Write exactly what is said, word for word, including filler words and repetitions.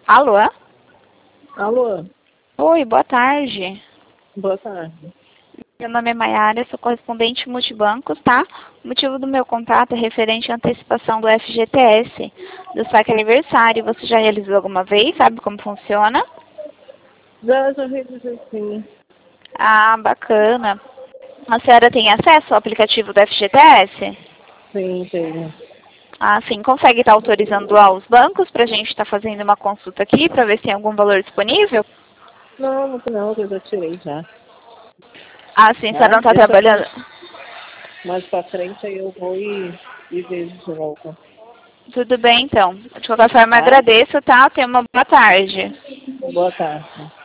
Alô? Alô? Oi, boa tarde. Boa tarde. Meu nome é Maiara, sou correspondente multibancos, tá? O motivo do meu contato é referente à antecipação do F G T S, do saque aniversário. Você já realizou alguma vez? Sabe como funciona? Já, já revisei sim. Ah, bacana. A senhora tem acesso ao aplicativo do F G T S? Sim, tenho. Ah, sim. Consegue estar autorizando lá os bancos para a gente estar fazendo uma consulta aqui para ver se tem algum valor disponível? Não, não, não, eu já tirei já. Ah, sim. A senhora Tá? não está Deixa trabalhando... mais, mais pra frente aí eu vou e, e vejo de volta. Tudo bem, então. De qualquer forma, Tá? agradeço, tá? Tenha uma boa tarde. Boa tarde.